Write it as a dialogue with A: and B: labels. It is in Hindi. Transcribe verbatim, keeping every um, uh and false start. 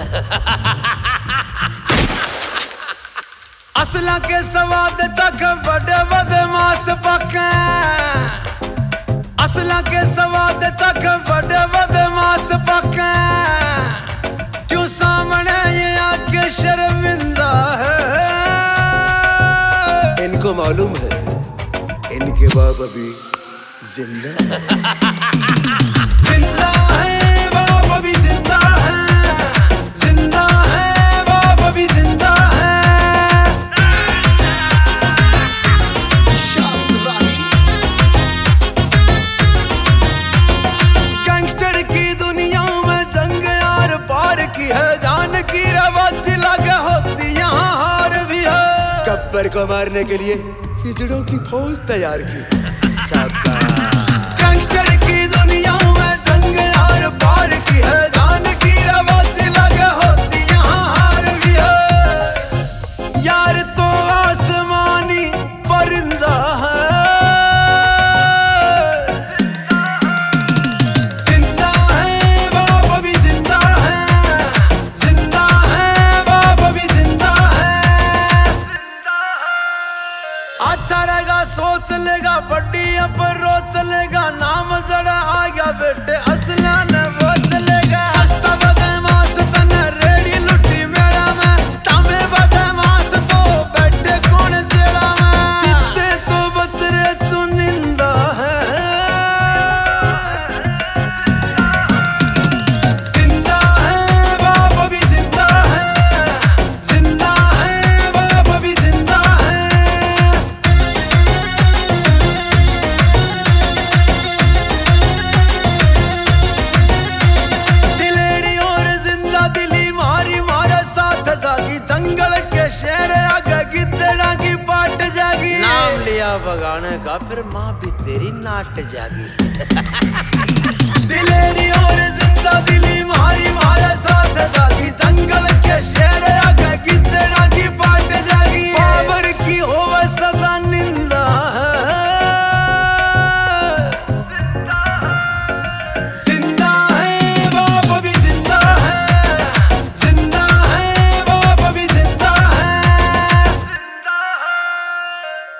A: असला के स्वाद तक बड़े बदमाश पके, असला के स्वाद तक बड़े बदमाश पके, क्यों सामने ये आके शर्मिंदा है। इनको मालूम है इनके बाप अभी जिंदा जिंदा है, बाप अभी जिंदा है, जिंदा है, बाप अभी जिंदा है। गैंगस्टर की दुनिया में जंग यार पार की है, जान की रवाज लगे होती यहाँ हार भी है। गब्बर को मारने के लिए हिजड़ों की फौज तैयार की। गैंगस्टर की दुनिया में जंग यार पार की है, जान की रवाज लगे होती यहाँ हार भी है। यार तो आसमानी परिंदा है, जिंदा है, बाप अभी जिंदा है, जिंदा है, बाप अभी जिंदा है। अच्छा रहेगा सोच लेगा, बड्डी पर रो चलेगा, नाम जड़ा आ गया बेटे असला ने वो चलेगा। सस्ता बदमाश तने रेडी लुटी मेरा में, तामे बदमाश तो बैठे कौन जेड़ा में। चित्ते तो बचरे चुनिंदा है, जिंदा है, बाप अभी जिंदा है, जिंदा है, बाप अभी जिंदा है। जंगल के शेर आगे गिद्धड़ा की पाट जागी, नाम लिया बगाने का फिर माँ भी तेरी नाट जागी। दिलेरी और जिंदा दिली मारी मारे साथ